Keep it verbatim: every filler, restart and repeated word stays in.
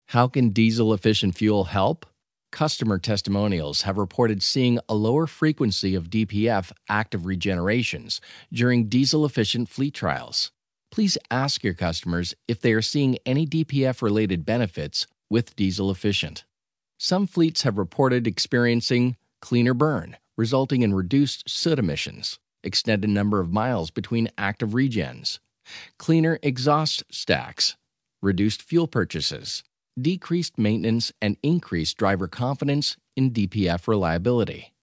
How can diesel-efficient fuel help? Customer testimonials have reported seeing a lower frequency of D P F active regenerations during diesel-efficient fleet trials. Please ask your customers if they are seeing any D P F-related benefits with diesel-efficient. Some fleets have reported experiencing cleaner burn, resulting in reduced soot emissions, extended number of miles between active regens, cleaner exhaust stacks, reduced fuel purchases, decreased maintenance, and increased driver confidence in D P F reliability.